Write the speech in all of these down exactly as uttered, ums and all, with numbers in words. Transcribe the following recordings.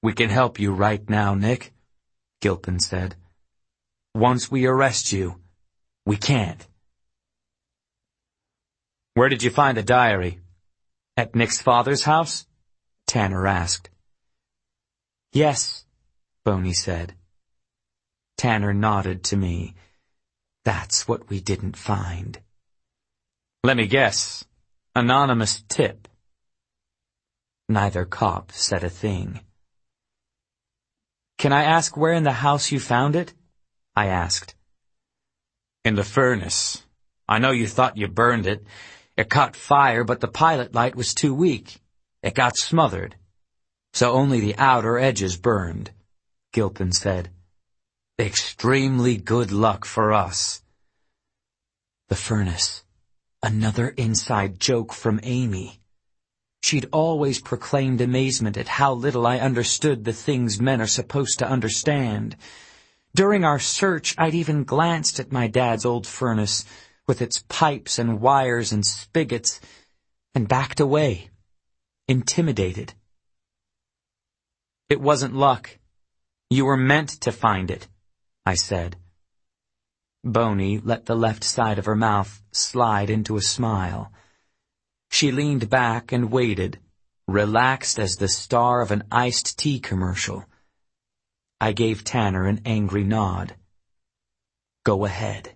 We can help you right now, Nick, Gilpin said. Once we arrest you, we can't. Where did you find the diary? At Nick's father's house? Tanner asked. Yes, Boney said. Tanner nodded to me. That's what we didn't find. Let me guess. Anonymous tip. Neither cop said a thing. Can I ask where in the house you found it? I asked. In the furnace. I know you thought you burned it. It caught fire, but the pilot light was too weak. It got smothered. So only the outer edges burned, Gilpin said. Extremely good luck for us. The furnace. Another inside joke from Amy. She'd always proclaimed amazement at how little I understood the things men are supposed to understand. During our search, I'd even glanced at my dad's old furnace, with its pipes and wires and spigots, and backed away, intimidated. It wasn't luck. You were meant to find it, I said. Boney let the left side of her mouth slide into a smile. She leaned back and waited, relaxed as the star of an iced tea commercial. I gave Tanner an angry nod. Go ahead.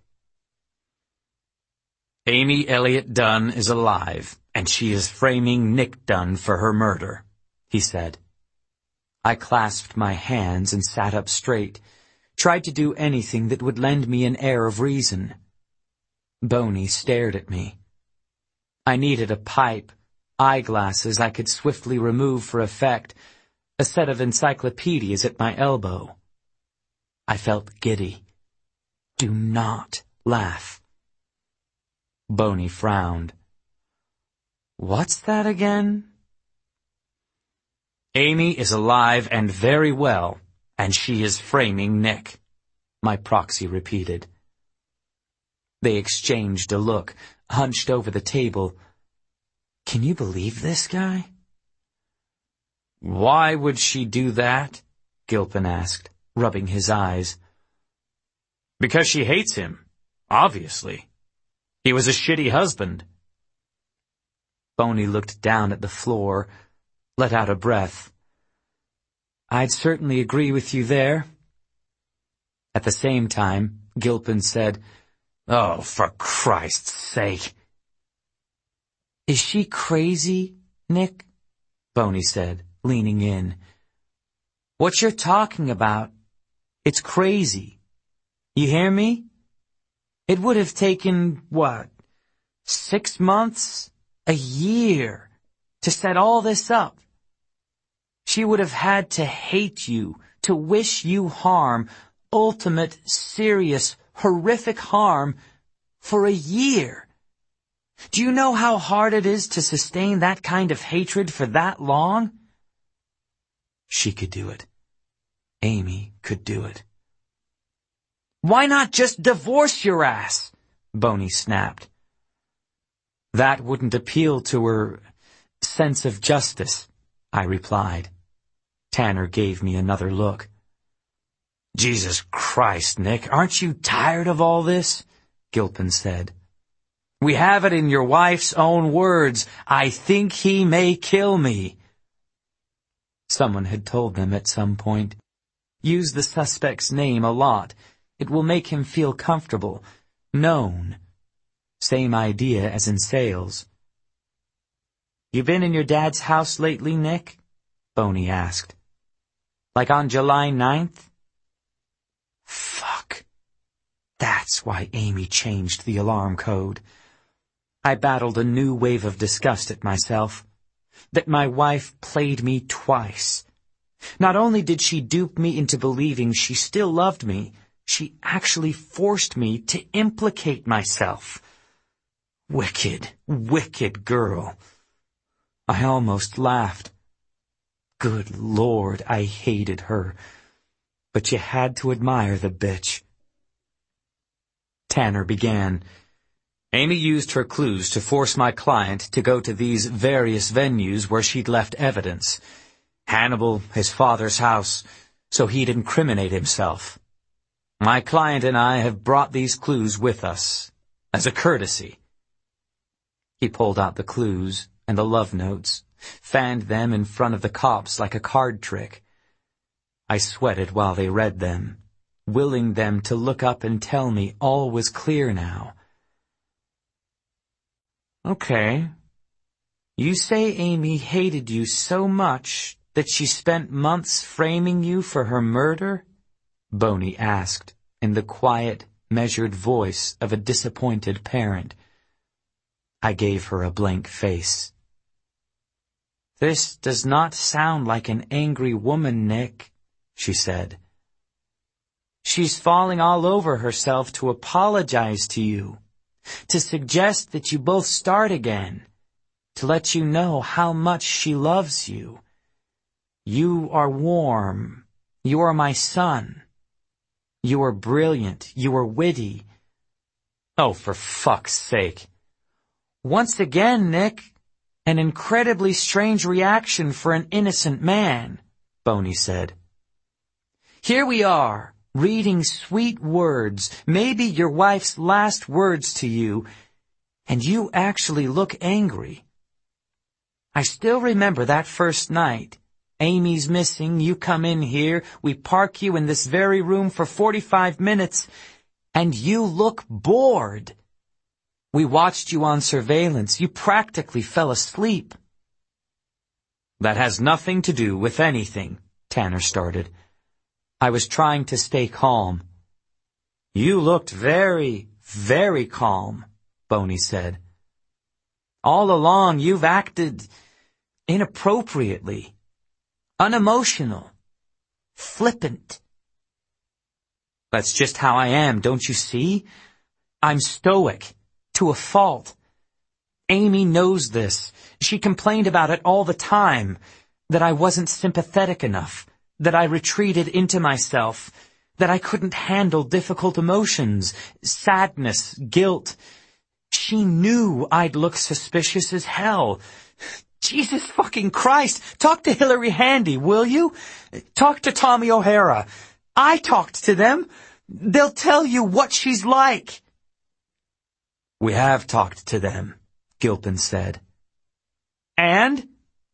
Amy Elliott Dunn is alive, and she is framing Nick Dunn for her murder, he said. I clasped my hands and sat up straight, tried to do anything that would lend me an air of reason. Boney stared at me. I needed a pipe, eyeglasses I could swiftly remove for effect, a set of encyclopedias at my elbow. I felt giddy. Do not laugh. Boney frowned. What's that again? Amy is alive and very well, and she is framing Nick, my proxy repeated. They exchanged a look, hunched over the table. Can you believe this guy? Why would she do that? Gilpin asked, rubbing his eyes. Because she hates him, obviously. He was a shitty husband. Boney looked down at the floor, let out a breath. I'd certainly agree with you there. At the same time, Gilpin said, Oh, for Christ's sake. Is she crazy, Nick? Boney said, leaning in. What you're talking about, it's crazy. You hear me? It would have taken, what, six months, a year, to set all this up. She would have had to hate you, to wish you harm, ultimate, serious, horrific harm, for a year. Do you know how hard it is to sustain that kind of hatred for that long? She could do it. Amy could do it. Why not just divorce your ass? Boney snapped. That wouldn't appeal to her sense of justice, I replied. Tanner gave me another look. Jesus Christ, Nick, aren't you tired of all this? Gilpin said. We have it in your wife's own words. I think he may kill me. Someone had told them at some point. Use the suspect's name a lot. It will make him feel comfortable, known. Same idea as in sales. You been in your dad's house lately, Nick? Boney asked. Like on July ninth? Fuck. That's why Amy changed the alarm code. I battled a new wave of disgust at myself. That my wife played me twice. Not only did she dupe me into believing she still loved me, she actually forced me to implicate myself. Wicked, wicked girl. I almost laughed. Good Lord, I hated her. But you had to admire the bitch. Tanner began. Amy used her clues to force my client to go to these various venues where she'd left evidence. Hannibal, his father's house, so he'd incriminate himself. My client and I have brought these clues with us, as a courtesy." He pulled out the clues and the love notes, fanned them in front of the cops like a card trick. I sweated while they read them, willing them to look up and tell me all was clear now. "Okay. You say Amy hated you so much that she spent months framing you for her murder?" Boney asked, in the quiet, measured voice of a disappointed parent. I gave her a blank face. "This does not sound like an angry woman, Nick," she said. "She's falling all over herself to apologize to you, to suggest that you both start again, to let you know how much she loves you. You are warm. You are my son. You are brilliant. You are witty." "Oh, for fuck's sake." "Once again, Nick, an incredibly strange reaction for an innocent man," Boney said. "Here we are, reading sweet words, maybe your wife's last words to you, and you actually look angry. I still remember that first night. Amy's missing, you come in here, we park you in this very room for forty-five minutes, and you look bored. We watched you on surveillance. You practically fell asleep." "That has nothing to do with anything," Tanner started. I was trying to stay calm. "You looked very, very calm," Boney said. "All along you've acted inappropriately, unemotional, flippant." "That's just how I am, don't you see? I'm stoic, to a fault. Amy knows this. She complained about it all the time, that I wasn't sympathetic enough, that I retreated into myself, that I couldn't handle difficult emotions, sadness, guilt. She knew I'd look suspicious as hell. Jesus fucking Christ, talk to Hillary Handy, will you? Talk to Tommy O'Hara. I talked to them. They'll tell you what she's like." "We have talked to them," Gilpin said. "And?"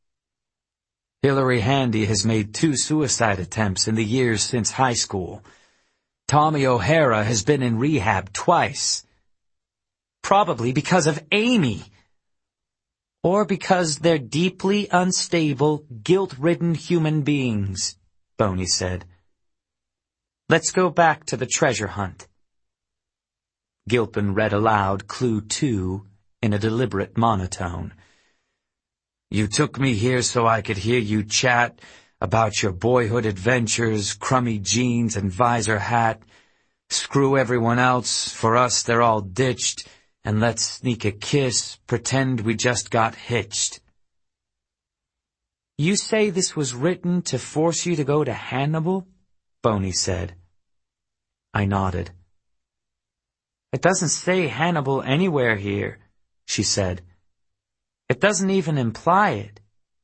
"Hillary Handy has made two suicide attempts in the years since high school. Tommy O'Hara has been in rehab twice. Probably because of Amy. Or because they're deeply unstable, guilt-ridden human beings," Boney said. "Let's go back to the treasure hunt." Gilpin read aloud Clue two in a deliberate monotone. "You took me here so I could hear you chat about your boyhood adventures, crummy jeans and visor hat. Screw everyone else, for us they're all ditched, and let's sneak a kiss, pretend we just got hitched." "You say this was written to force you to go to Hannibal?" Boney said. I nodded. "It doesn't say Hannibal anywhere here," she said. "It doesn't even imply it."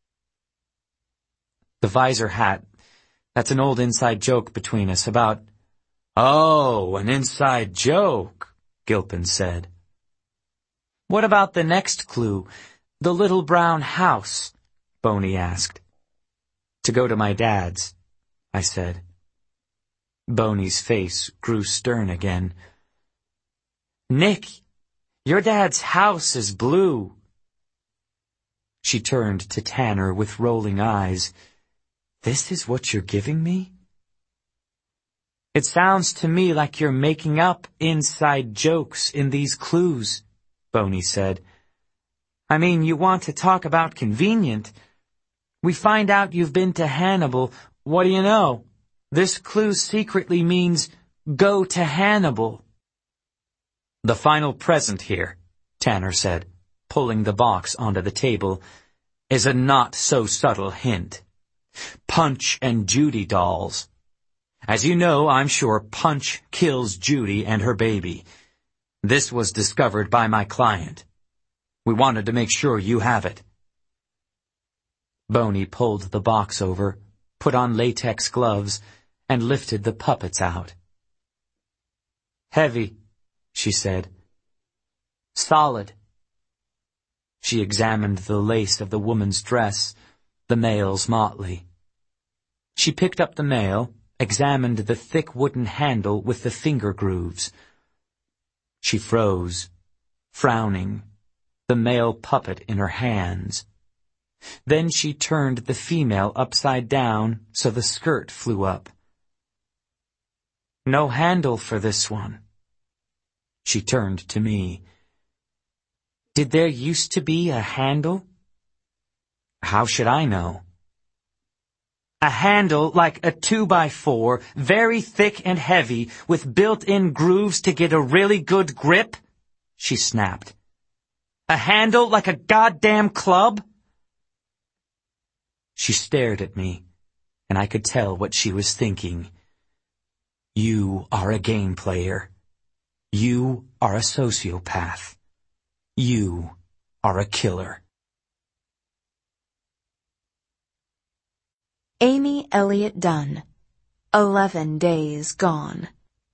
"The visor hat, that's an old inside joke between us about—" "Oh, an inside joke," Gilpin said. "What about the next clue, the little brown house?" Boney asked. "To go to my dad's," I said. Boney's face grew stern again. "Nick, your dad's house is blue." She turned to Tanner with rolling eyes. "This is what you're giving me?" "It sounds to me like you're making up inside jokes in these clues," Boney said. "I mean, you want to talk about convenient. We find out you've been to Hannibal. What do you know? This clue secretly means go to Hannibal." "The final present here," Tanner said, pulling the box onto the table, "is a not-so-subtle hint. Punch and Judy dolls. As you know, I'm sure Punch kills Judy and her baby. This was discovered by my client. We wanted to make sure you have it." Boney pulled the box over, put on latex gloves, and lifted the puppets out. "Heavy," she said. "Solid." She examined the lace of the woman's dress, the male's motley. She picked up the male, examined the thick wooden handle with the finger grooves. She froze, frowning, the male puppet in her hands. Then she turned the female upside down so the skirt flew up. "No handle for this one." She turned to me. "Did there used to be a handle?" "How should I know?" "A handle like a two-by-four, very thick and heavy, with built-in grooves to get a really good grip?" she snapped. "A handle like a goddamn club?" She stared at me, and I could tell what she was thinking. "You are a game player. You are a sociopath. You are a killer." Amy Elliott Dunn, Eleven Days Gone.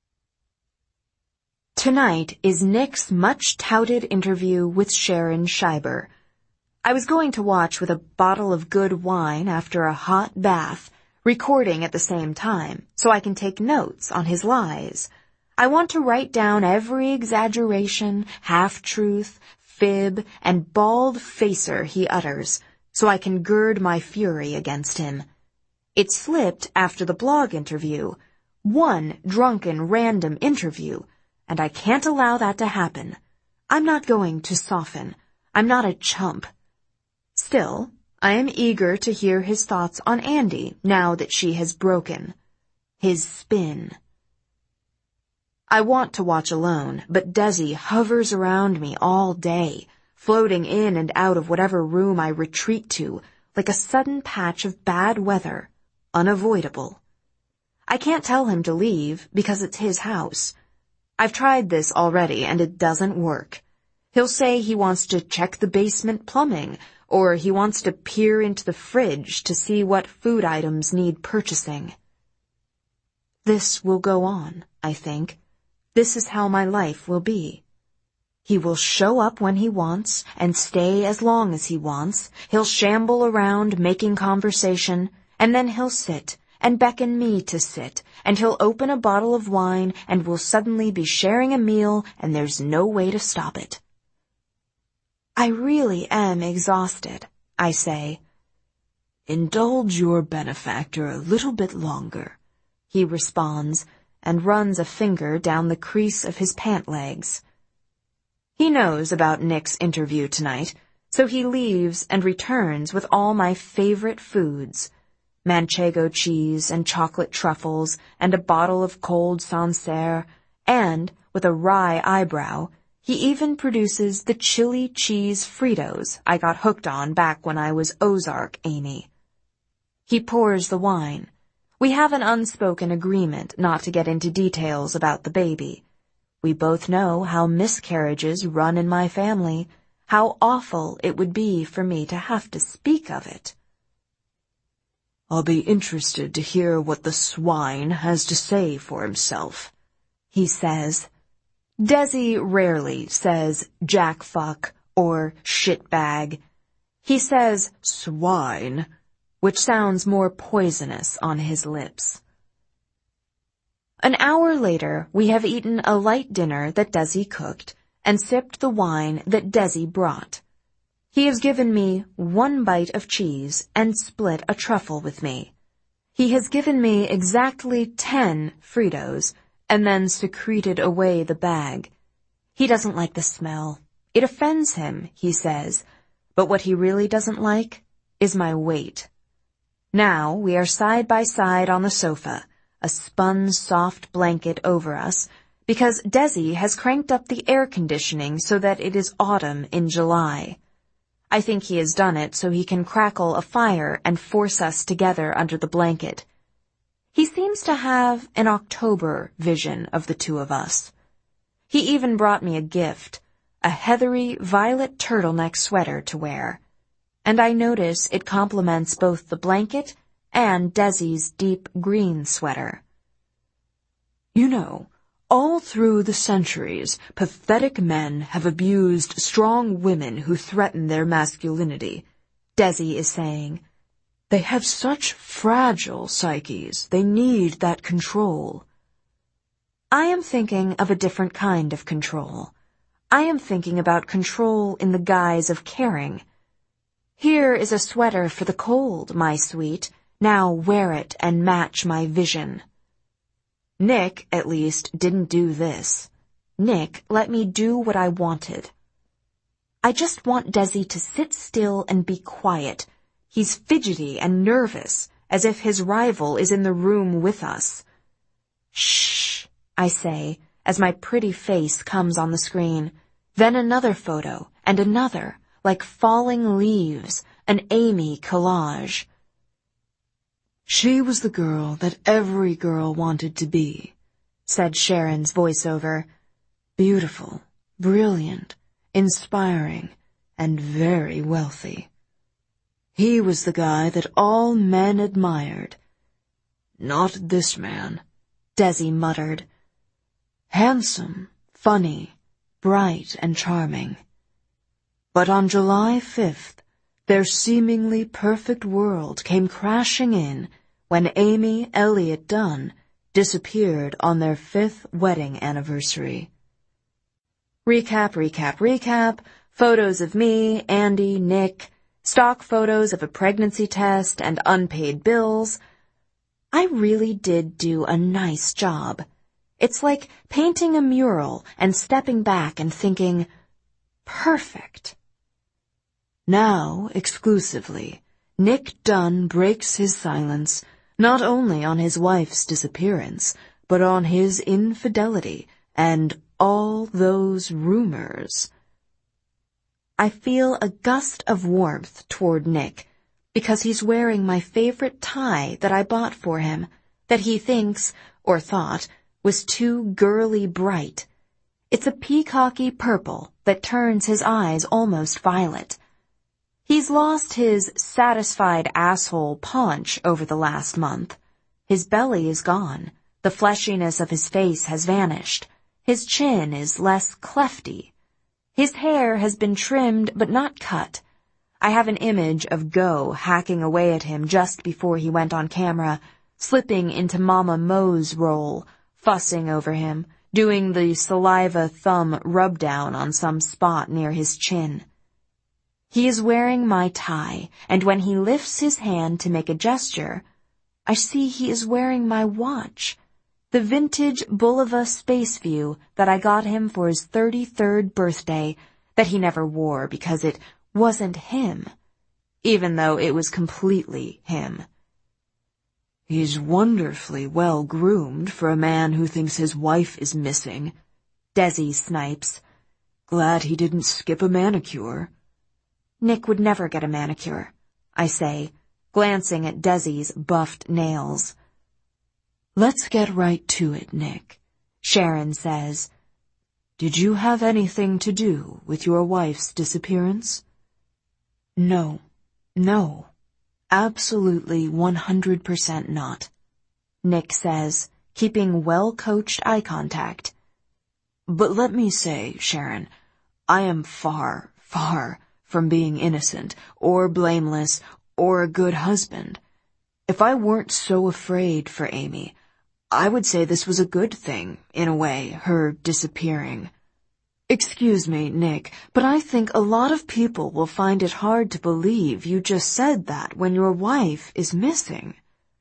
Tonight is Nick's much-touted interview with Sharon Scheiber. I was going to watch with a bottle of good wine after a hot bath, recording at the same time, so I can take notes on his lies. I want to write down every exaggeration, half-truth, fib, and bald facer he utters, so I can gird my fury against him. It slipped after the blog interview, one drunken random interview, and I can't allow that to happen. I'm not going to soften. I'm not a chump. Still, I am eager to hear his thoughts on Andy now that she has broken. His spin. I want to watch alone, but Desi hovers around me all day, floating in and out of whatever room I retreat to, like a sudden patch of bad weather, unavoidable. I can't tell him to leave because it's his house. I've tried this already and it doesn't work. He'll say he wants to check the basement plumbing, or he wants to peer into the fridge to see what food items need purchasing. This will go on, I think. This is how my life will be. He will show up when he wants and stay as long as he wants. He'll shamble around making conversation, and then he'll sit and beckon me to sit, and he'll open a bottle of wine and we'll suddenly be sharing a meal and there's no way to stop it. I really am exhausted, I say. "Indulge your benefactor a little bit longer," he responds, and runs a finger down the crease of his pant legs. He knows about Nick's interview tonight, so he leaves and returns with all my favorite foods, manchego cheese and chocolate truffles and a bottle of cold Sancerre, and, with a wry eyebrow, he even produces the chili cheese Fritos I got hooked on back when I was Ozark Amy. He pours the wine. We have an unspoken agreement not to get into details about the baby. We both know how miscarriages run in my family, how awful it would be for me to have to speak of it. "I'll be interested to hear what the swine has to say for himself," he says. Desi rarely says jackfuck or shitbag. He says swine, which sounds more poisonous on his lips. An hour later, we have eaten a light dinner that Desi cooked and sipped the wine that Desi brought. He has given me one bite of cheese and split a truffle with me. He has given me exactly ten Fritos and then secreted away the bag. He doesn't like the smell. It offends him, he says, but what he really doesn't like is my weight. Now we are side by side on the sofa, a spun soft blanket over us, because Desi has cranked up the air conditioning so that it is autumn in July. I think he has done it so he can crackle a fire and force us together under the blanket. He seems to have an October vision of the two of us. He even brought me a gift, a heathery violet turtleneck sweater to wear. and I notice it complements both the blanket and Desi's deep green sweater. You know, all through the centuries, pathetic men have abused strong women who threaten their masculinity, Desi is saying. They have such fragile psyches. They need that control. I am thinking of a different kind of control. I am thinking about control in the guise of caring. Here is a sweater for the cold, my sweet. Now wear it and match my vision. Nick, at least, didn't do this. Nick let me do what I wanted. I just want Desi to sit still and be quiet. He's fidgety and nervous, as if his rival is in the room with us. Shh, I say, as my pretty face comes on the screen. Then another photo, and another, like falling leaves, an Amy collage. She was the girl that every girl wanted to be, said Sharon's voiceover. Beautiful, brilliant, inspiring, and very wealthy. He was the guy that all men admired. Not this man, Desi muttered. Handsome, funny, bright and charming. But on July fifth, their seemingly perfect world came crashing in when Amy Elliott Dunn disappeared on their fifth wedding anniversary. Recap, recap, recap, photos of me, Andy, Nick, stock photos of a pregnancy test and unpaid bills. I really did do a nice job. It's like painting a mural and stepping back and thinking, perfect. Now, exclusively, Nick Dunn breaks his silence, not only on his wife's disappearance, but on his infidelity and all those rumors. I feel a gust of warmth toward Nick, because he's wearing my favorite tie that I bought for him, that he thinks, or thought, was too girly bright. It's a peacocky purple that turns his eyes almost violet. He's lost his satisfied asshole paunch over the last month. His belly is gone. The fleshiness of his face has vanished. His chin is less clefty. His hair has been trimmed but not cut. I have an image of Go hacking away at him just before he went on camera, slipping into Mama Mo's role, fussing over him, doing the saliva thumb rub down on some spot near his chin. He is wearing my tie, and when he lifts his hand to make a gesture, I see he is wearing my watch, the vintage Bulova Space View that I got him for his thirty-third birthday, that he never wore because it wasn't him, even though it was completely him. He's wonderfully well groomed for a man who thinks his wife is missing, Desi snipes. Glad he didn't skip a manicure. Nick would never get a manicure, I say, glancing at Desi's buffed nails. Let's get right to it, Nick, Sharon says. Did you have anything to do with your wife's disappearance? No, no, absolutely one hundred percent not, Nick says, keeping well-coached eye contact. But let me say, Sharon, I am far, far from being innocent, or blameless, or a good husband. If I weren't so afraid for Amy, I would say this was a good thing, in a way, her disappearing. Excuse me, Nick, but I think a lot of people will find it hard to believe you just said that when your wife is missing.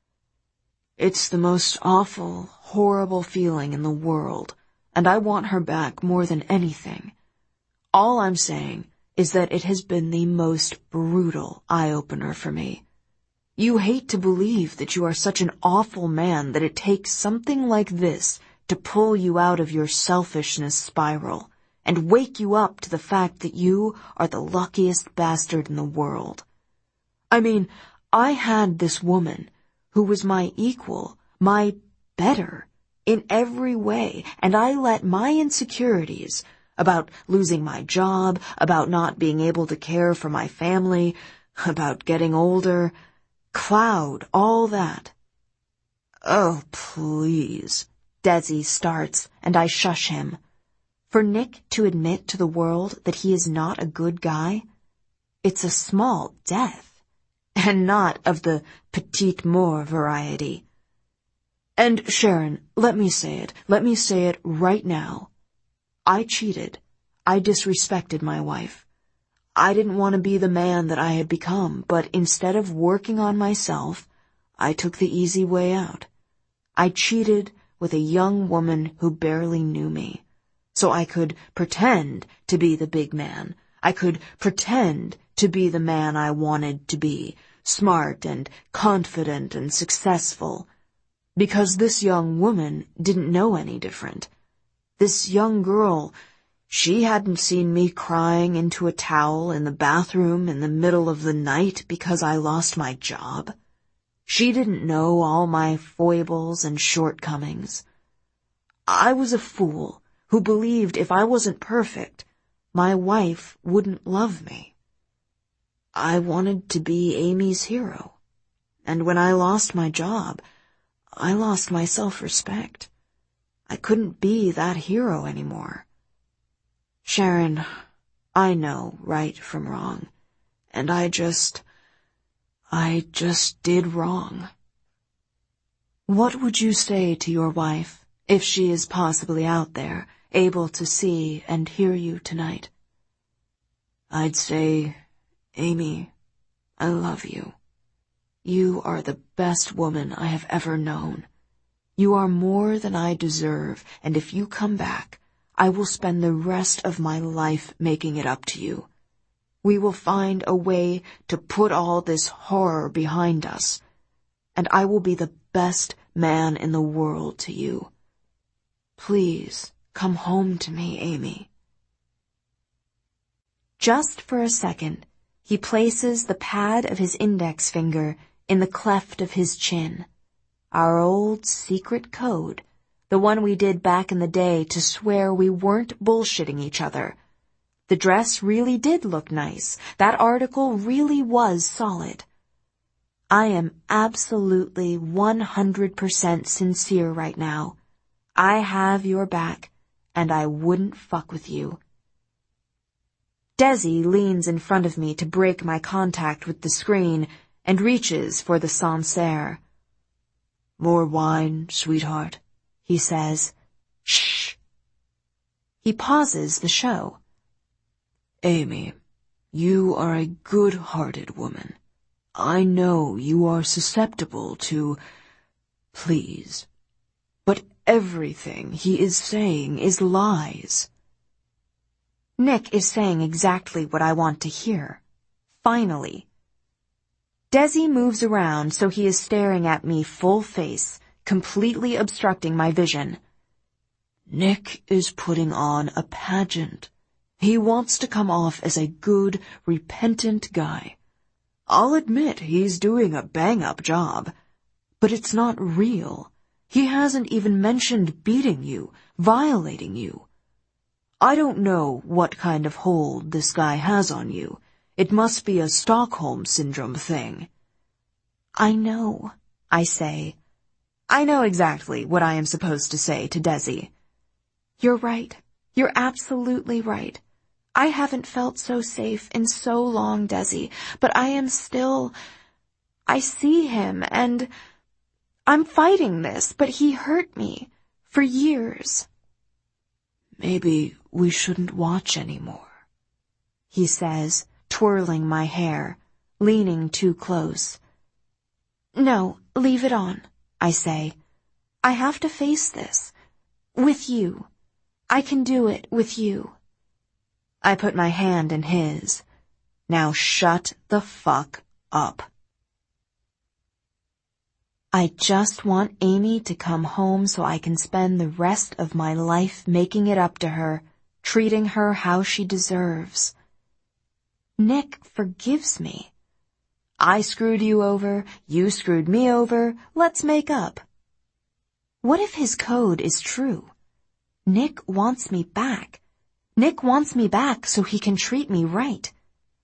It's the most awful, horrible feeling in the world, and I want her back more than anything. All I'm saying is that it has been the most brutal eye-opener for me. You hate to believe that you are such an awful man that it takes something like this to pull you out of your selfishness spiral and wake you up to the fact that you are the luckiest bastard in the world. I mean, I had this woman who was my equal, my better, in every way, and I let my insecurities about losing my job, about not being able to care for my family, about getting older, cloud, all that. Oh, please. Desi starts, and I shush him. For Nick to admit to the world that he is not a good guy, it's a small death, and not of the petite mort variety. And Sharon, let me say it, let me say it right now. I cheated. I disrespected my wife. I didn't want to be the man that I had become, but instead of working on myself, I took the easy way out. I cheated with a young woman who barely knew me, so I could pretend to be the big man. I could pretend to be the man I wanted to be, smart and confident and successful, because this young woman didn't know any different. This young girl, she hadn't seen me crying into a towel in the bathroom in the middle of the night because I lost my job. She didn't know all my foibles and shortcomings. I was a fool who believed if I wasn't perfect, my wife wouldn't love me. I wanted to be Amy's hero, and when I lost my job, I lost my self-respect. I couldn't be that hero anymore. Sharon, I know right from wrong, and I just... I just did wrong. What would you say to your wife, if she is possibly out there, able to see and hear you tonight? I'd say, Amy, I love you. You are the best woman I have ever known. You are more than I deserve, and if you come back, I will spend the rest of my life making it up to you. We will find a way to put all this horror behind us, and I will be the best man in the world to you. Please, come home to me, Amy. Just for a second, he places the pad of his index finger in the cleft of his chin. Our old secret code, the one we did back in the day to swear we weren't bullshitting each other. The dress really did look nice. That article really was solid. I am absolutely one hundred percent sincere right now. I have your back, and I wouldn't fuck with you. Desi leans in front of me to break my contact with the screen and reaches for the Sancerre. More wine, sweetheart, he says. Shh. He pauses the show. Amy, you are a good-hearted woman. I know you are susceptible to... Please. But everything he is saying is lies. Nick is saying exactly what I want to hear. Finally. Desi moves around so he is staring at me full face, completely obstructing my vision. Nick is putting on a pageant. He wants to come off as a good, repentant guy. I'll admit he's doing a bang-up job, but it's not real. He hasn't even mentioned beating you, violating you. I don't know what kind of hold this guy has on you. It must be a Stockholm Syndrome thing. I know, I say. I know exactly what I am supposed to say to Desi. You're right. You're absolutely right. I haven't felt so safe in so long, Desi, but I am still... I see him, and I'm fighting this, but he hurt me for years. Maybe we shouldn't watch anymore, he says, twirling my hair, leaning too close. No, leave it on, I say. I have to face this. With you. I can do it with you. I put my hand in his. Now shut the fuck up. I just want Amy to come home so I can spend the rest of my life making it up to her, treating her how she deserves. Nick forgives me. I screwed you over, you screwed me over, let's make up. What if his code is true? Nick wants me back. Nick wants me back so he can treat me right.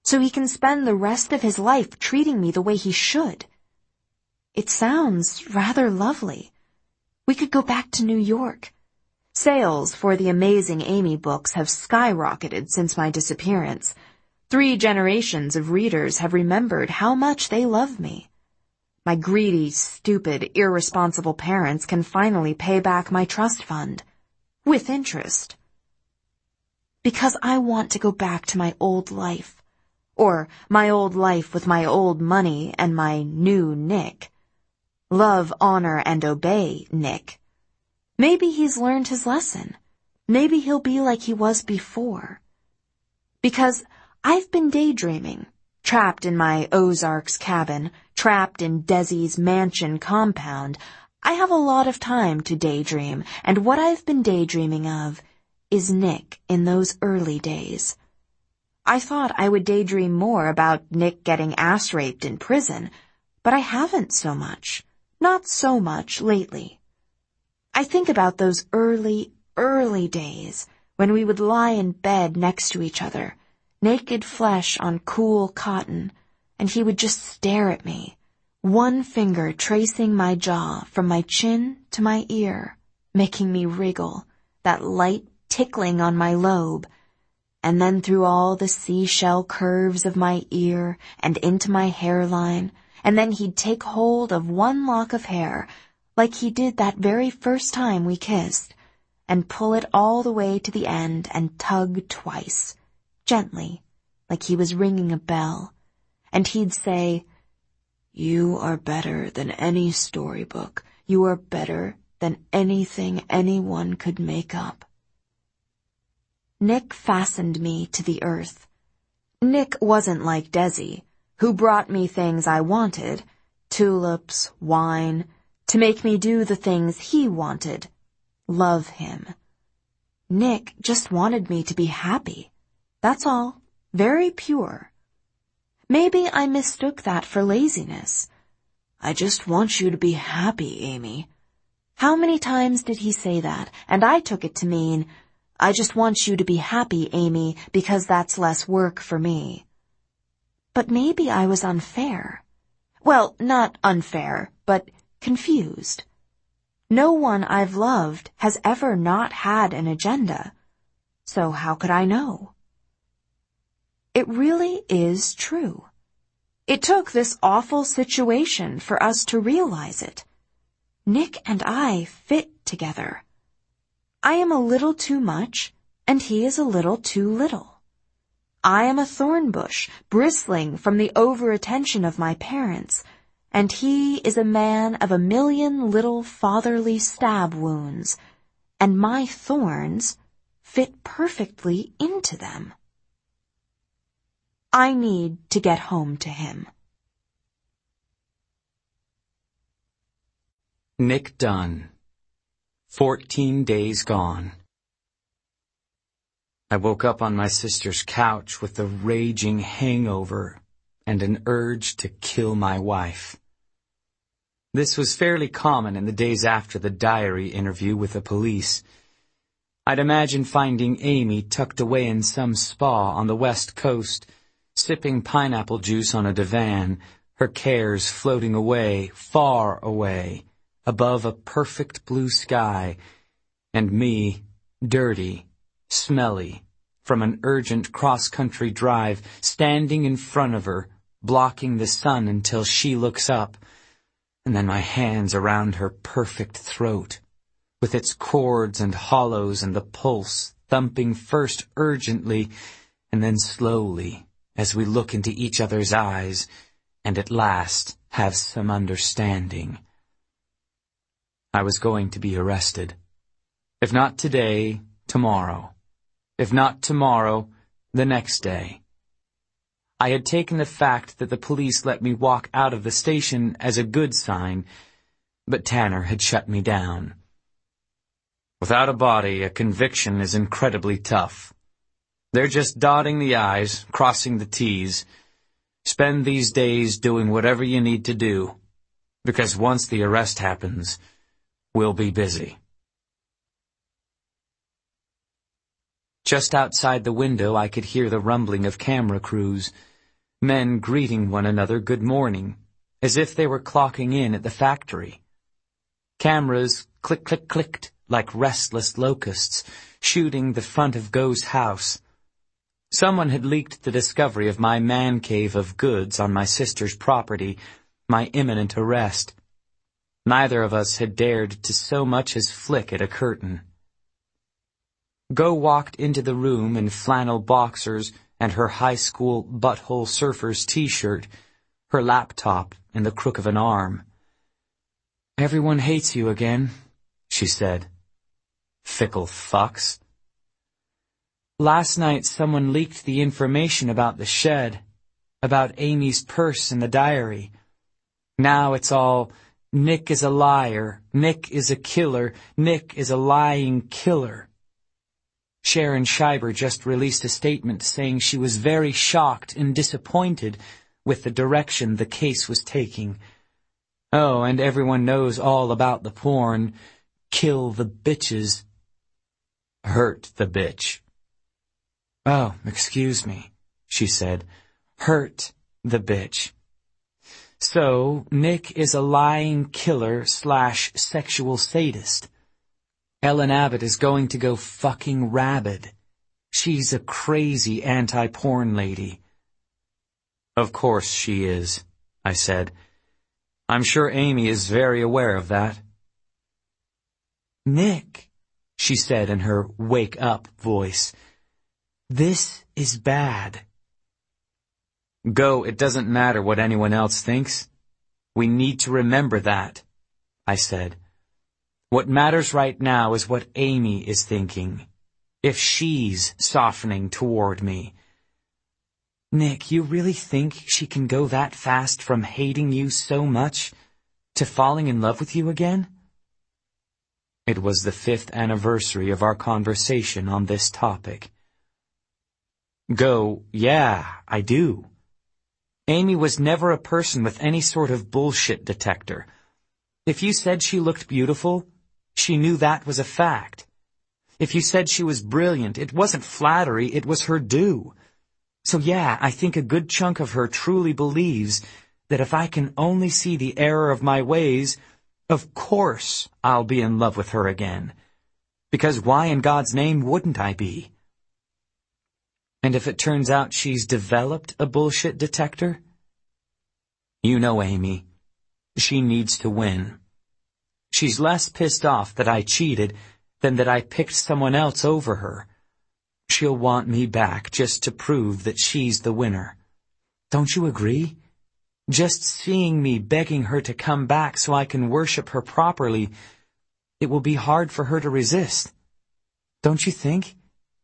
so he can spend the rest of his life treating me the way he should. It sounds rather lovely. We could go back to New York. Sales for the Amazing Amy books have skyrocketed since my disappearance. Three generations of readers have remembered how much they love me. My greedy, stupid, irresponsible parents can finally pay back my trust fund. With interest. Because I want to go back to my old life. Or my old life with my old money and my new Nick. Love, honor, and obey, Nick. Maybe he's learned his lesson. Maybe he'll be like he was before. Because I've been daydreaming, trapped in my Ozarks cabin, trapped in Desi's mansion compound. I have a lot of time to daydream, and what I've been daydreaming of is Nick in those early days. I thought I would daydream more about Nick getting ass-raped in prison, but I haven't so much. Not so much lately. I think about those early, early days when we would lie in bed next to each other, naked flesh on cool cotton, and he would just stare at me, one finger tracing my jaw from my chin to my ear, making me wriggle, that light tickling on my lobe, and then through all the seashell curves of my ear and into my hairline, and then he'd take hold of one lock of hair, like he did that very first time we kissed, and pull it all the way to the end and tug twice, gently, like he was ringing a bell, and he'd say, "You are better than any storybook. You are better than anything anyone could make up." Nick fastened me to the earth. Nick wasn't like Desi, who brought me things I wanted, tulips, wine, to make me do the things he wanted. Love him. Nick just wanted me to be happy. That's all. Very pure. Maybe I mistook that for laziness. "I just want you to be happy, Amy." How many times did he say that? And I took it to mean, "I just want you to be happy, Amy, because that's less work for me." But maybe I was unfair. Well, not unfair, but confused. No one I've loved has ever not had an agenda. So how could I know? It really is true. It took this awful situation for us to realize it. Nick and I fit together. I am a little too much, and he is a little too little. I am a thorn bush, bristling from the over-attention of my parents, and he is a man of a million little fatherly stab wounds, and my thorns fit perfectly into them. I need to get home to him. Nick Dunn. Fourteen days gone. I woke up on my sister's couch with a raging hangover and an urge to kill my wife. This was fairly common in the days after the diary interview with the police. I'd imagine finding Amy tucked away in some spa on the West Coast, sipping pineapple juice on a divan, her cares floating away, far away, above a perfect blue sky, and me, dirty, smelly, from an urgent cross-country drive, standing in front of her, blocking the sun until she looks up, and then my hands around her perfect throat, with its chords and hollows and the pulse thumping first urgently and then slowly as we look into each other's eyes and at last have some understanding. I was going to be arrested. If not today, tomorrow. If not tomorrow, the next day. I had taken the fact that the police let me walk out of the station as a good sign, but Tanner had shut me down. Without a body, a conviction is incredibly tough. They're just dotting the I's, crossing the T's. Spend these days doing whatever you need to do, because once the arrest happens, we'll be busy. Just outside the window, I could hear the rumbling of camera crews. Men greeting one another good morning, as if they were clocking in at the factory. Cameras click-click-clicked like restless locusts, shooting the front of Go's house. Someone had leaked the discovery of my man cave of goods on my sister's property, my imminent arrest. Neither of us had dared to so much as flick at a curtain. Go walked into the room in flannel boxers and her high school butthole surfer's t-shirt, her laptop in the crook of an arm. "Everyone hates you again," she said. "Fickle fucks." "Last night someone leaked the information about the shed, about Amy's purse in the diary. Now it's all, Nick is a liar, Nick is a killer, Nick is a lying killer." Sharon Scheiber just released a statement saying she was very shocked and disappointed with the direction the case was taking. Oh, and everyone knows all about the porn. Kill the bitches. Hurt the bitch. "Oh, excuse me," she said. "Hurt the bitch." So, Nick is a lying killer slash sexual sadist. Ellen Abbott is going to go fucking rabid. She's a crazy anti-porn lady. "Of course she is," I said. "I'm sure Amy is very aware of that." "Nick," she said in her wake-up voice, "this is bad." "Go, it doesn't matter what anyone else thinks. We need to remember that," I said. "What matters right now is what Amy is thinking, if she's softening toward me." "Nick, you really think she can go that fast from hating you so much to falling in love with you again?" It was the fifth anniversary of our conversation on this topic. Go, yeah, I do. Amy was never a person with any sort of bullshit detector. If you said she looked beautiful, she knew that was a fact. If you said she was brilliant, it wasn't flattery, it was her due. So yeah, I think a good chunk of her truly believes that if I can only see the error of my ways, of course I'll be in love with her again. Because why in God's name wouldn't I be? And if it turns out she's developed a bullshit detector? You know Amy. She needs to win. She's less pissed off that I cheated than that I picked someone else over her. She'll want me back just to prove that she's the winner. Don't you agree? Just seeing me begging her to come back so I can worship her properly, it will be hard for her to resist. Don't you think?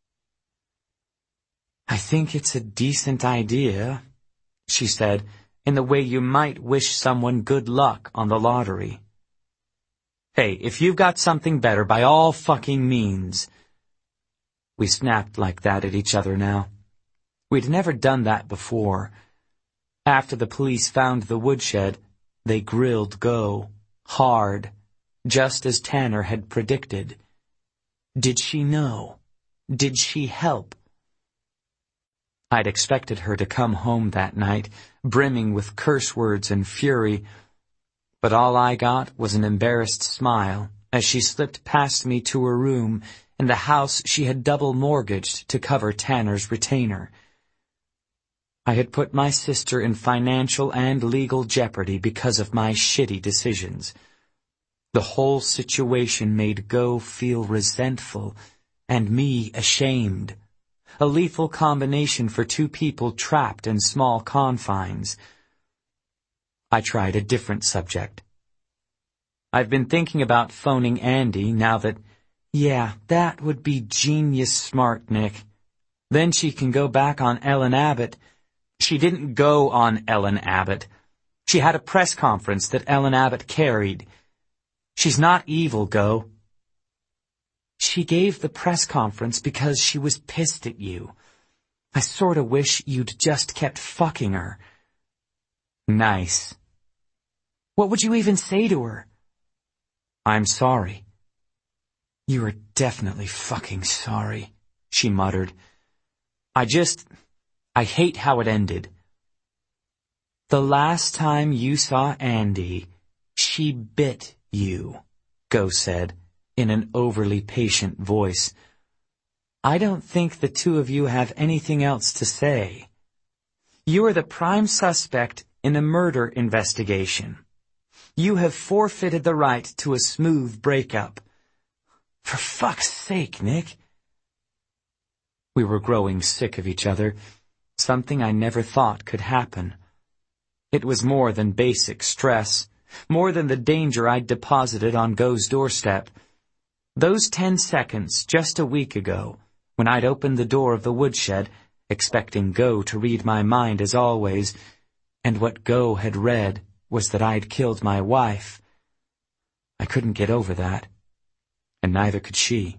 I think it's a decent idea, she said, in the way you might wish someone good luck on the lottery. Hey, if you've got something better, by all fucking means. We snapped like that at each other now. We'd never done that before. After the police found the woodshed, they grilled Go, hard, just as Tanner had predicted. Did she know? Did she help? I'd expected her to come home that night, brimming with curse words and fury, but all I got was an embarrassed smile as she slipped past me to her room in the house she had double mortgaged to cover Tanner's retainer. I had put my sister in financial and legal jeopardy because of my shitty decisions. The whole situation made Go feel resentful and me ashamed. A lethal combination for two people trapped in small confines. I tried a different subject. I've been thinking about phoning Andy now that, yeah, that would be genius smart, Nick. Then she can go back on Ellen Abbott. She didn't go on Ellen Abbott. She had a press conference that Ellen Abbott carried. She's not evil, Go. She gave the press conference because she was pissed at you. I sorta wish you'd just kept fucking her. Nice. What would you even say to her? I'm sorry. You are definitely fucking sorry, she muttered. I just... I hate how it ended. The last time you saw Andy, she bit you, Go said, in an overly patient voice. I don't think the two of you have anything else to say. You are the prime suspect in a murder investigation. You have forfeited the right to a smooth breakup. For fuck's sake, Nick. We were growing sick of each other, something I never thought could happen. It was more than basic stress, more than the danger I'd deposited on Go's doorstep. Those ten seconds just a week ago, when I'd opened the door of the woodshed, expecting Go to read my mind as always, and what Go had read was that I'd killed my wife. I couldn't get over that, and neither could she.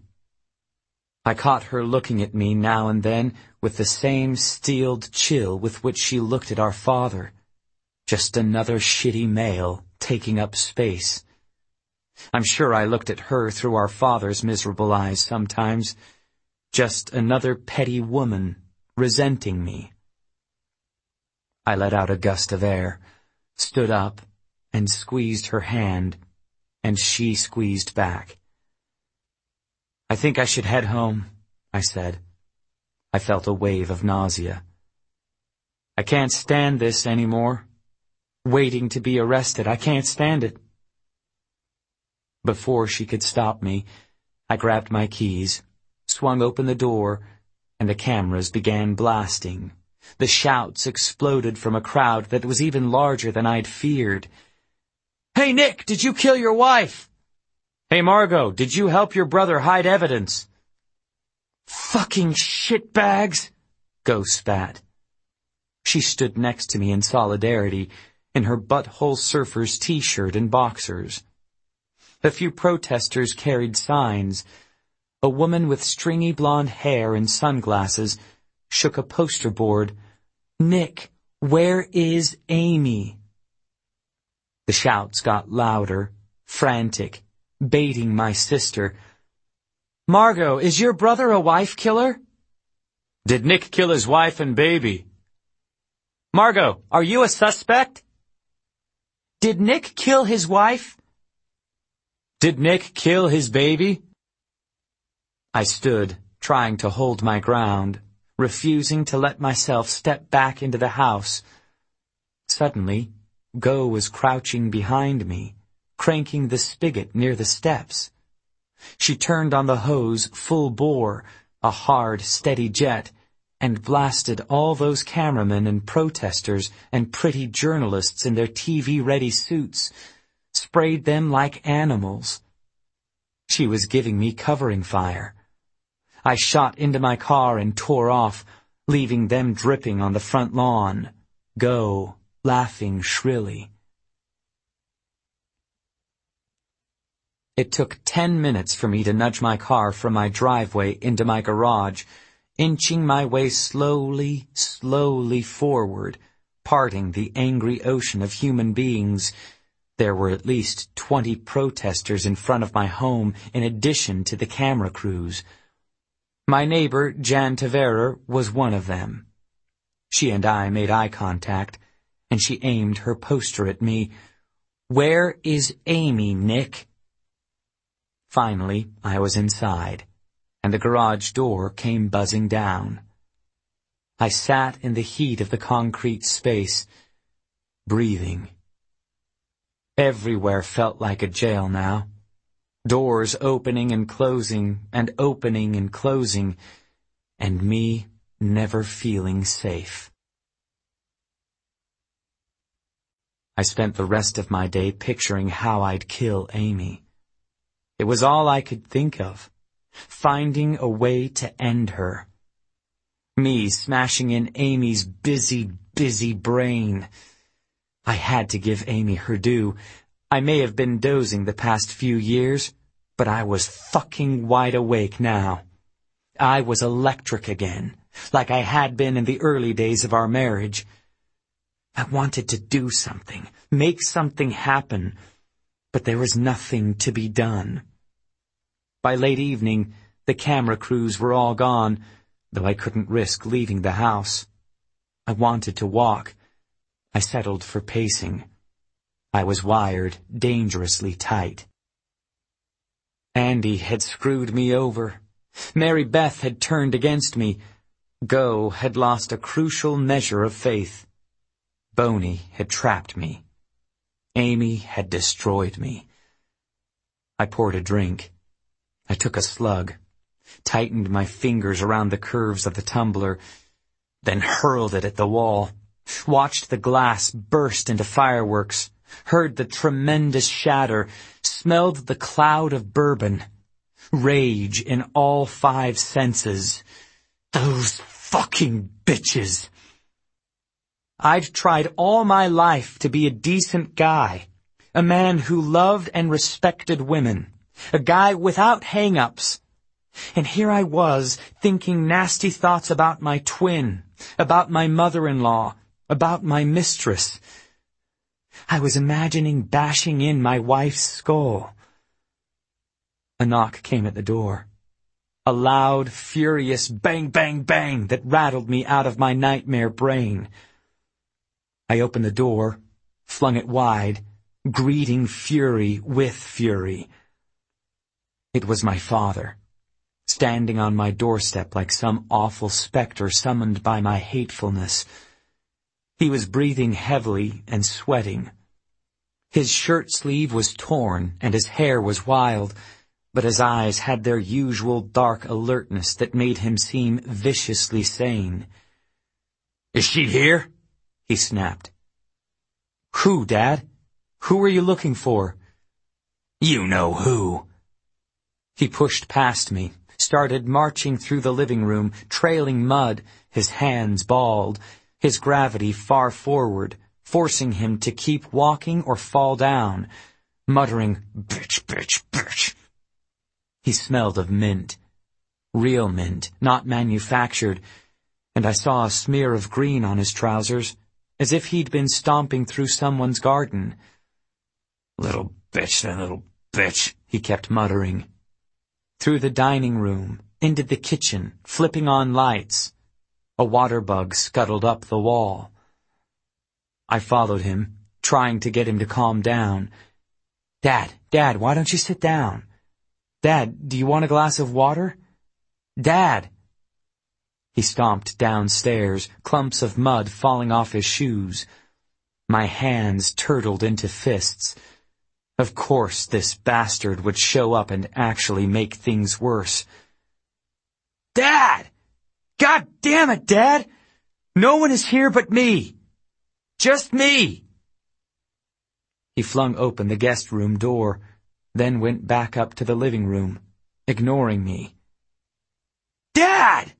I caught her looking at me now and then with the same steeled chill with which she looked at our father. Just another shitty male taking up space. I'm sure I looked at her through our father's miserable eyes sometimes. Just another petty woman resenting me. I let out a gust of air, stood up, and squeezed her hand, and she squeezed back. I think I should head home, I said. I felt a wave of nausea. I can't stand this anymore. Waiting to be arrested, I can't stand it. Before she could stop me, I grabbed my keys, swung open the door, and the cameras began blasting. The shouts exploded from a crowd that was even larger than I'd feared. Hey, Nick, did you kill your wife? Hey, Margot, did you help your brother hide evidence? Fucking shitbags, Go spat. She stood next to me in solidarity, in her butthole surfer's t-shirt and boxers. A few protesters carried signs. A woman with stringy blonde hair and sunglasses shook a poster board. Nick, where is Amy? The shouts got louder, frantic, baiting my sister. Margot, is your brother a wife killer? Did Nick kill his wife and baby? Margot, are you a suspect? Did Nick kill his wife? Did Nick kill his baby? I stood, trying to hold my ground, refusing to let myself step back into the house. Suddenly, Go was crouching behind me, cranking the spigot near the steps. She turned on the hose full bore, a hard, steady jet, and blasted all those cameramen and protesters and pretty journalists in their T V-ready suits, sprayed them like animals. She was giving me covering fire. I shot into my car and tore off, leaving them dripping on the front lawn, Go laughing shrilly. It took ten minutes for me to nudge my car from my driveway into my garage, inching my way slowly, slowly forward, parting the angry ocean of human beings. There were at least twenty protesters in front of my home in addition to the camera crews. My neighbor, Jan Taverer, was one of them. She and I made eye contact, and she aimed her poster at me. Where is Amy, Nick? Finally, I was inside, and the garage door came buzzing down. I sat in the heat of the concrete space, breathing. Everywhere felt like a jail now. Doors opening and closing, and opening and closing, and me never feeling safe. I spent the rest of my day picturing how I'd kill Amy. It was all I could think of, finding a way to end her. Me smashing in Amy's busy, busy brain. I had to give Amy her due. I may have been dozing the past few years, but I was fucking wide awake now. I was electric again, like I had been in the early days of our marriage. I wanted to do something, make something happen, but there was nothing to be done. By late evening, the camera crews were all gone, though I couldn't risk leaving the house. I wanted to walk. I settled for pacing. I was wired dangerously tight. Andy had screwed me over. Mary Beth had turned against me. Go had lost a crucial measure of faith. Boney had trapped me. Amy had destroyed me. I poured a drink. I took a slug, tightened my fingers around the curves of the tumbler, then hurled it at the wall, watched the glass burst into fireworks, heard the tremendous shatter, smelled the cloud of bourbon, rage in all five senses. Those fucking bitches! I'd tried all my life to be a decent guy, a man who loved and respected women, a guy without hang-ups. And here I was, thinking nasty thoughts about my twin, about my mother-in-law, about my mistress. I was imagining bashing in my wife's skull. A knock came at the door. A loud, furious bang, bang, bang that rattled me out of my nightmare brain. I opened the door, flung it wide, greeting fury with fury. It was my father, standing on my doorstep like some awful specter summoned by my hatefulness. He was breathing heavily and sweating. His shirt sleeve was torn and his hair was wild, but his eyes had their usual dark alertness that made him seem viciously sane. "Is she here?" he snapped. "Who, Dad? Who are you looking for?" "You know who." He pushed past me, started marching through the living room, trailing mud, his hands balled, his gravity far forward, forcing him to keep walking or fall down, muttering, "Bitch, bitch, bitch." He smelled of mint. Real mint, not manufactured, and I saw a smear of green on his trousers, as if he'd been stomping through someone's garden. "Little bitch, that little bitch," he kept muttering. Through the dining room, into the kitchen, flipping on lights. A water bug scuttled up the wall. I followed him, trying to get him to calm down. "Dad, Dad, why don't you sit down? Dad, do you want a glass of water? Dad!" He stomped downstairs, clumps of mud falling off his shoes. My hands turtled into fists. Of course this bastard would show up and actually make things worse. "Dad! God damn it, Dad! No one is here but me! Just me!" He flung open the guest room door, then went back up to the living room, ignoring me. "Dad!"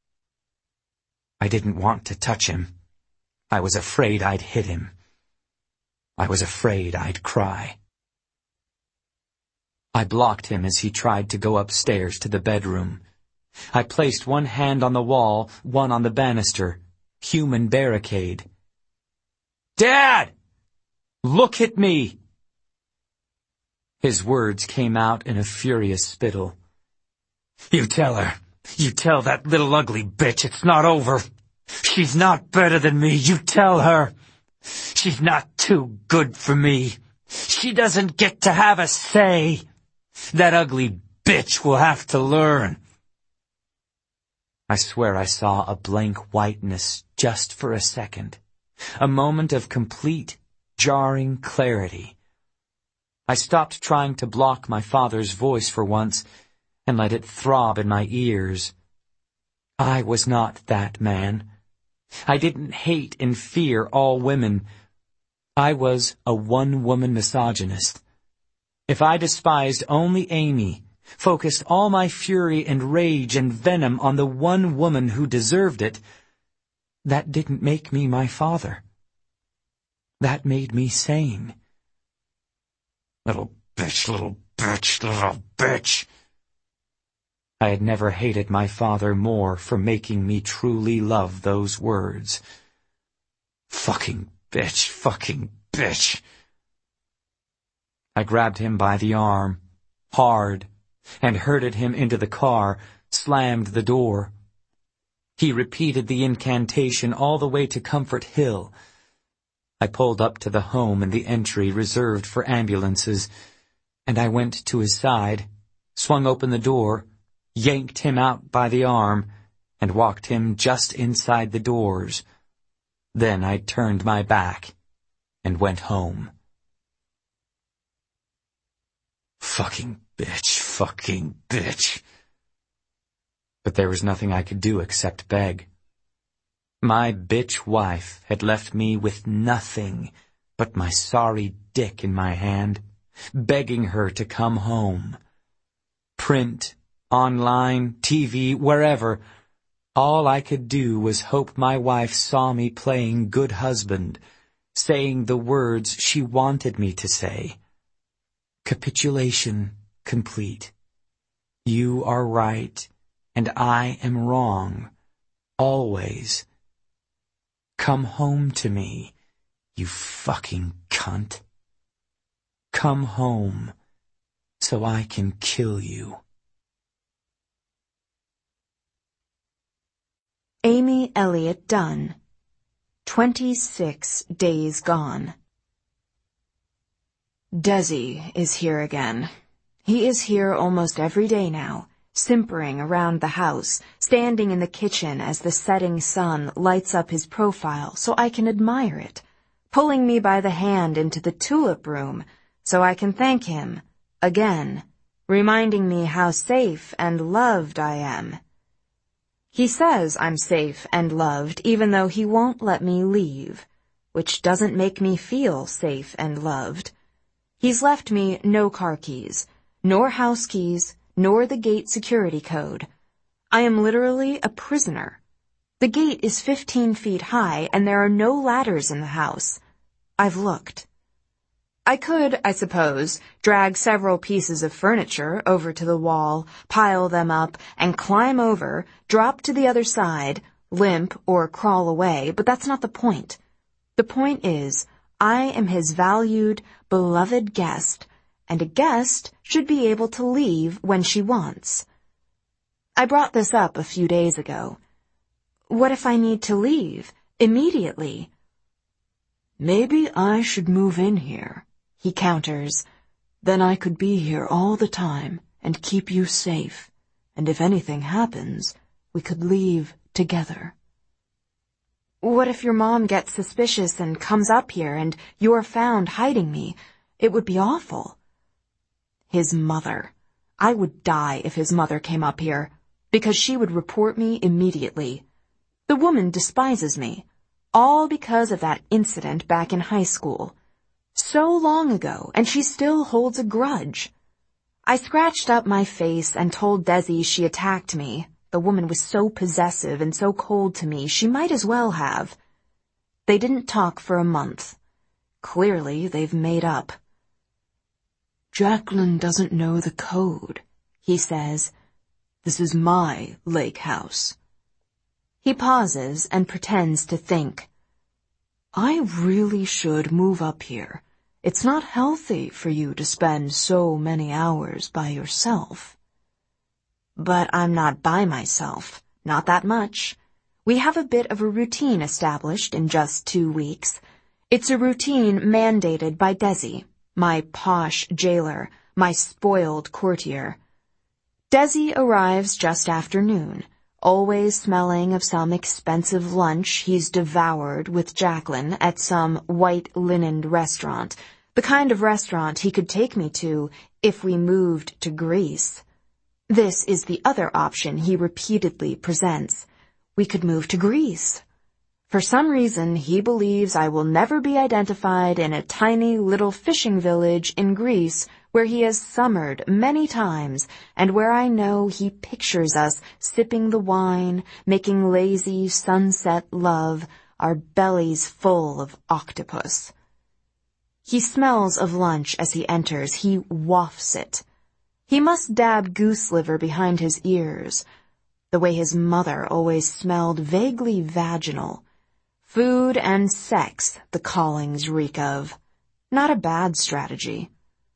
I didn't want to touch him. I was afraid I'd hit him. I was afraid I'd cry. I blocked him as he tried to go upstairs to the bedroom. I placed one hand on the wall, one on the banister. Human barricade. "Dad! Look at me!" His words came out in a furious spittle. "You tell her. You tell that little ugly bitch it's not over. She's not better than me. You tell her. She's not too good for me. She doesn't get to have a say. That ugly bitch will have to learn." I swear I saw a blank whiteness just for a second. A moment of complete, jarring clarity. I stopped trying to block my father's voice for once and let it throb in my ears. I was not that man. I didn't hate and fear all women. I was a one-woman misogynist. If I despised only Amy, focused all my fury and rage and venom on the one woman who deserved it, that didn't make me my father. That made me sane. "Little bitch, little bitch, little bitch." I had never hated my father more for making me truly love those words. Fucking bitch, fucking bitch. I grabbed him by the arm, hard, and herded him into the car, slammed the door. He repeated the incantation all the way to Comfort Hill. I pulled up to the home in the entry reserved for ambulances, and I went to his side, swung open the door, yanked him out by the arm, and walked him just inside the doors. Then I turned my back and went home. Fucking bitch, fucking bitch. But there was nothing I could do except beg. My bitch wife had left me with nothing but my sorry dick in my hand, begging her to come home. Print, online, T V, wherever, all I could do was hope my wife saw me playing good husband, saying the words she wanted me to say. Capitulation complete. You are right, and I am wrong, always. Come home to me, you fucking cunt. Come home, so I can kill you. Amy Elliott Dunn, Twenty-six Days Gone. Desi is here again. He is here almost every day now, simpering around the house, standing in the kitchen as the setting sun lights up his profile so I can admire it, pulling me by the hand into the tulip room so I can thank him, again, reminding me how safe and loved I am. He says I'm safe and loved even though he won't let me leave, which doesn't make me feel safe and loved. He's left me no car keys, nor house keys, nor the gate security code. I am literally a prisoner. The gate is fifteen feet high and there are no ladders in the house. I've looked. I could, I suppose, drag several pieces of furniture over to the wall, pile them up, and climb over, drop to the other side, limp or crawl away, but that's not the point. The point is, I am his valued, beloved guest, and a guest should be able to leave when she wants. I brought this up a few days ago. What if I need to leave, immediately? Maybe I should move in here, he counters. Then I could be here all the time and keep you safe, and if anything happens, we could leave together. What if your mom gets suspicious and comes up here and you're found hiding me? It would be awful. His mother. I would die if his mother came up here, because she would report me immediately. The woman despises me, all because of that incident back in high school. So long ago, and she still holds a grudge. I scratched up my face and told Desi she attacked me. The woman was so possessive and so cold to me, she might as well have. They didn't talk for a month. Clearly, they've made up. Jacqueline doesn't know the code, he says. This is my lake house. He pauses and pretends to think. I really should move up here. It's not healthy for you to spend so many hours by yourself. But I'm not by myself. Not that much. We have a bit of a routine established in just two weeks. It's a routine mandated by Desi, my posh jailer, my spoiled courtier. Desi arrives just after noon, always smelling of some expensive lunch he's devoured with Jacqueline at some white-linened restaurant, the kind of restaurant he could take me to if we moved to Greece. This is the other option he repeatedly presents. We could move to Greece. For some reason, he believes I will never be identified in a tiny little fishing village in Greece where he has summered many times and where I know he pictures us sipping the wine, making lazy sunset love, our bellies full of octopus. He smells of lunch as he enters. He wafts it. He must dab goose liver behind his ears, the way his mother always smelled vaguely vaginal. Food and sex, the callings reek of. Not a bad strategy.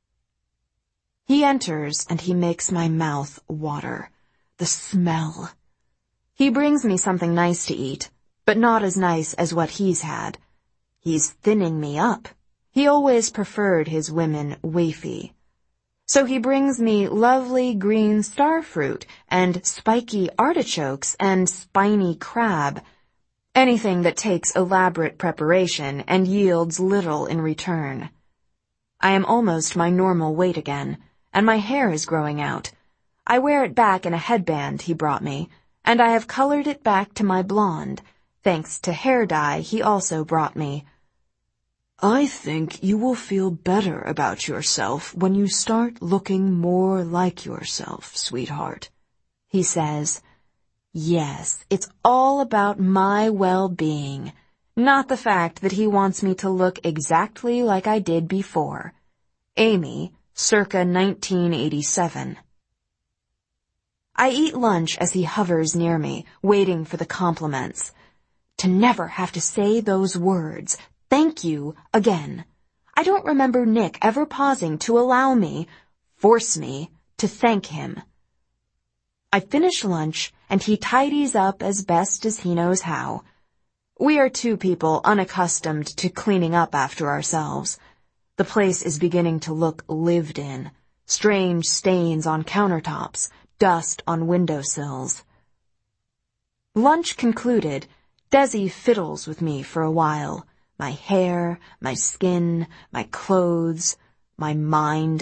He enters and he makes my mouth water. The smell. He brings me something nice to eat, but not as nice as what he's had. He's thinning me up. He always preferred his women wafy. So he brings me lovely green starfruit and spiky artichokes and spiny crab, anything that takes elaborate preparation and yields little in return. I am almost my normal weight again, and my hair is growing out. I wear it back in a headband he brought me, and I have colored it back to my blonde, thanks to hair dye he also brought me. I think you will feel better about yourself when you start looking more like yourself, sweetheart, he says. Yes, it's all about my well-being, not the fact that he wants me to look exactly like I did before. Amy, circa nineteen eighty-seven. I eat lunch as he hovers near me, waiting for the compliments. To never have to say those words, thank you, again. I don't remember Nick ever pausing to allow me, force me, to thank him. I finish lunch, and he tidies up as best as he knows how. We are two people unaccustomed to cleaning up after ourselves. The place is beginning to look lived in. Strange stains on countertops, dust on windowsills. Lunch concluded, Desi fiddles with me for a while. My hair, my skin, my clothes, my mind.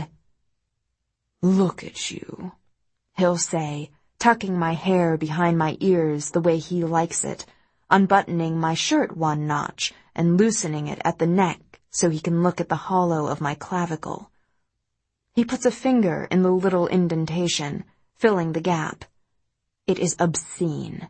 Look at you, he'll say, tucking my hair behind my ears the way he likes it, unbuttoning my shirt one notch and loosening it at the neck so he can look at the hollow of my clavicle. He puts a finger in the little indentation, filling the gap. It is obscene.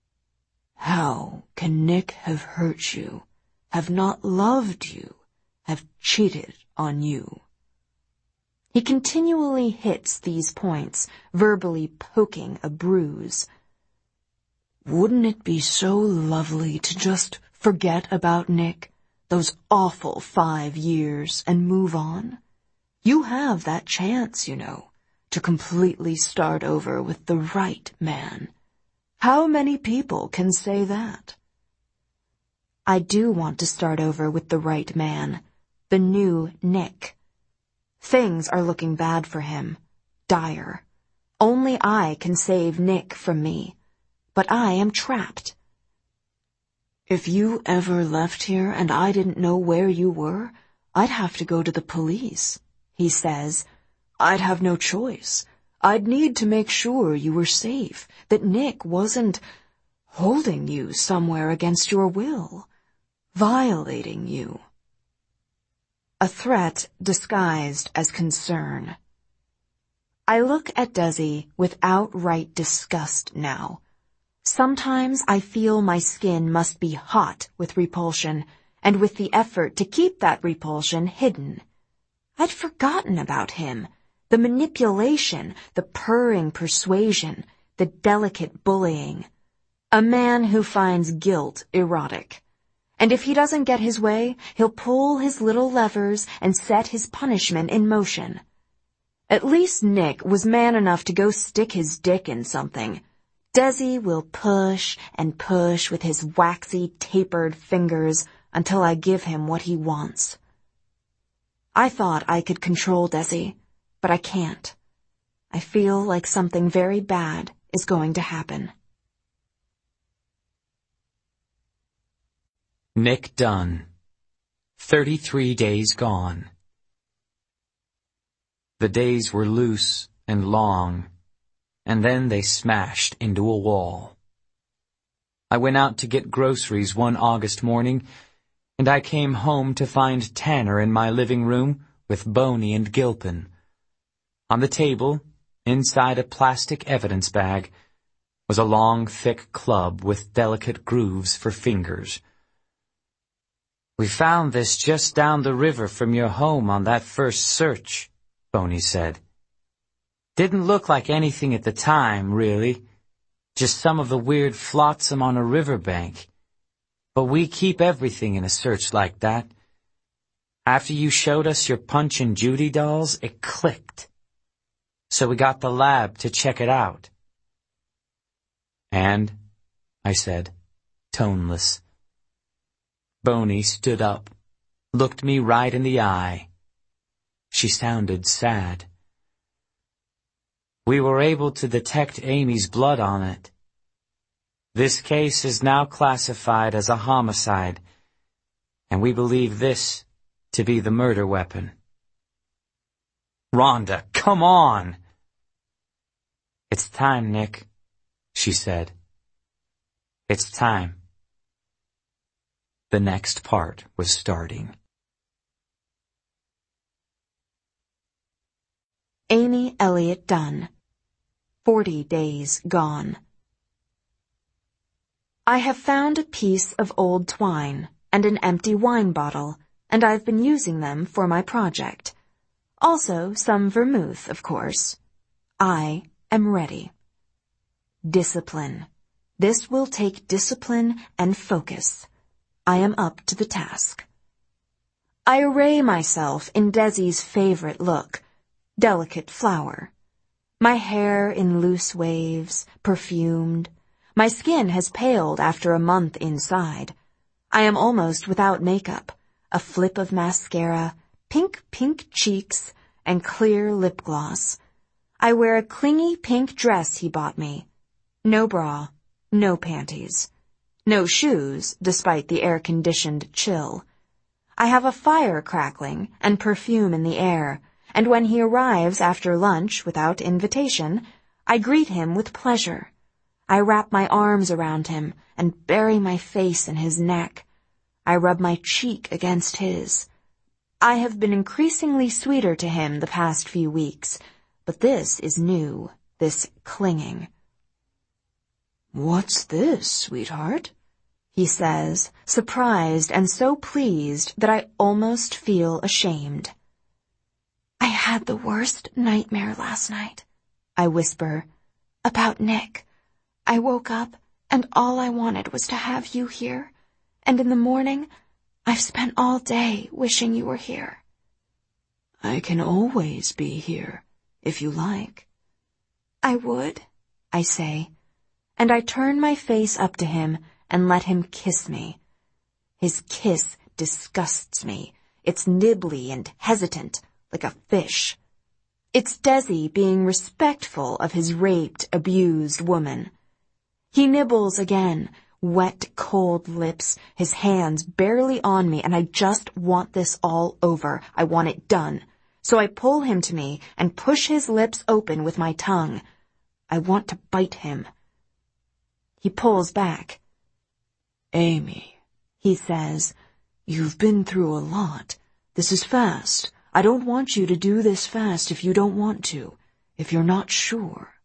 How can Nick have hurt you, have not loved you, have cheated on you? He continually hits these points, verbally poking a bruise. Wouldn't it be so lovely to just forget about Nick, those awful five years, and move on? You have that chance, you know, to completely start over with the right man. How many people can say that? I do want to start over with the right man, the new Nick. Things are looking bad for him, dire. Only I can save Nick from me, but I am trapped. If you ever left here and I didn't know where you were, I'd have to go to the police, he says. I'd have no choice. I'd need to make sure you were safe, that Nick wasn't holding you somewhere against your will, violating you. A threat disguised as concern. I look at Desi with outright disgust now. Sometimes I feel my skin must be hot with repulsion, and with the effort to keep that repulsion hidden. I'd forgotten about him. The manipulation, the purring persuasion, the delicate bullying. A man who finds guilt erotic. And if he doesn't get his way, he'll pull his little levers and set his punishment in motion. At least Nick was man enough to go stick his dick in something. Desi will push and push with his waxy, tapered fingers until I give him what he wants. I thought I could control Desi, but I can't. I feel like something very bad is going to happen. Nick Dunn. Thirty-three days gone. The days were loose and long, and then they smashed into a wall. I went out to get groceries one August morning, and I came home to find Tanner in my living room with Boney and Gilpin. On the table, inside a plastic evidence bag, was a long, thick club with delicate grooves for fingers. "We found this just down the river from your home on that first search," Boney said. "Didn't look like anything at the time, really. Just some of the weird flotsam on a riverbank. But we keep everything in a search like that. After you showed us your Punch and Judy dolls, it clicked. So we got the lab to check it out." "And?" I said, toneless. Boney stood up, looked me right in the eye. She sounded sad. We were able to detect Amy's blood on it. This case is now classified as a homicide, and we believe this to be the murder weapon. Rhonda, come on! It's time, Nick, she said. It's time. The next part was starting. Amy Elliott Dunn. Forty Days Gone. I have found a piece of old twine and an empty wine bottle, and I've been using them for my project. Also some vermouth, of course. I am ready. Discipline. This will take discipline and focus. I am up to the task. I array myself in Desi's favorite look, delicate flower. My hair in loose waves, perfumed. My skin has paled after a month inside. I am almost without makeup, a flip of mascara, pink, pink cheeks, and clear lip gloss. I wear a clingy pink dress he bought me. No bra, no panties. No shoes, despite the air-conditioned chill. I have a fire crackling and perfume in the air, and when he arrives after lunch without invitation, I greet him with pleasure. I wrap my arms around him and bury my face in his neck. I rub my cheek against his. I have been increasingly sweeter to him the past few weeks, but this is new, this clinging. "What's this, sweetheart?" he says, surprised and so pleased that I almost feel ashamed. "I had the worst nightmare last night," I whisper, "about Nick. I woke up and all I wanted was to have you here, and in the morning I've spent all day wishing you were here." "I can always be here, if you like." "I would," I say, and I turn my face up to him and let him kiss me. His kiss disgusts me. It's nibbly and hesitant, like a fish. It's Desi being respectful of his raped, abused woman. He nibbles again, wet, cold lips, his hands barely on me, and I just want this all over. I want it done. So I pull him to me and push his lips open with my tongue. I want to bite him. He pulls back. "Amy," he says, "you've been through a lot. This is fast. I don't want you to do this fast if you don't want to, if you're not sure."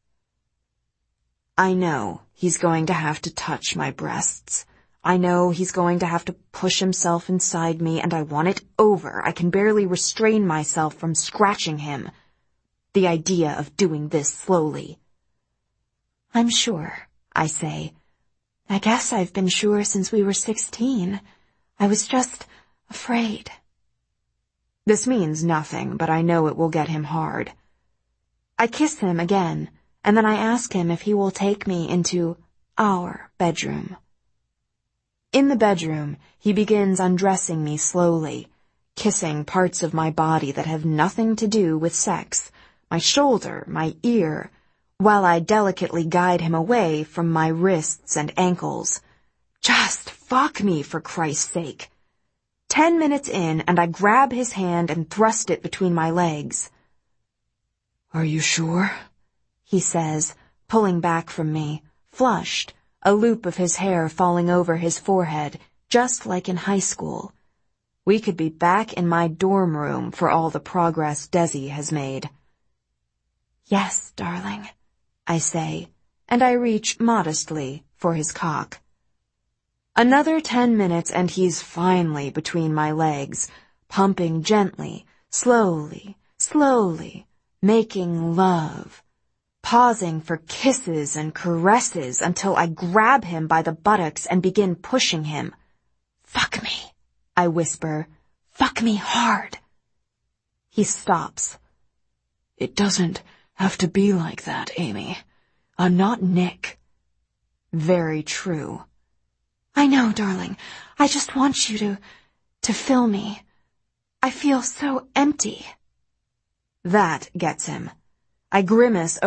I know he's going to have to touch my breasts. I know he's going to have to push himself inside me, and I want it over. I can barely restrain myself from scratching him. The idea of doing this slowly. "I'm sure," I say. "I guess I've been sure since we were sixteen. I was just afraid." This means nothing, but I know it will get him hard. I kiss him again, and then I ask him if he will take me into our bedroom. In the bedroom, he begins undressing me slowly, kissing parts of my body that have nothing to do with sex, my shoulder, my ear, while I delicately guide him away from my wrists and ankles. Just fuck me, for Christ's sake. Ten minutes in, and I grab his hand and thrust it between my legs. "Are you sure?" he says, pulling back from me, flushed, a loop of his hair falling over his forehead, just like in high school. We could be back in my dorm room for all the progress Desi has made. "Yes, darling," I say, and I reach modestly for his cock. Another ten minutes and he's finally between my legs, pumping gently, slowly, slowly, making love, pausing for kisses and caresses until I grab him by the buttocks and begin pushing him. "Fuck me," I whisper. "Fuck me hard." He stops. "It doesn't have to be like that, Amy. I'm not Nick." Very true. I know, darling. I just want you to, to fill me. I feel so empty. That gets him. I grimace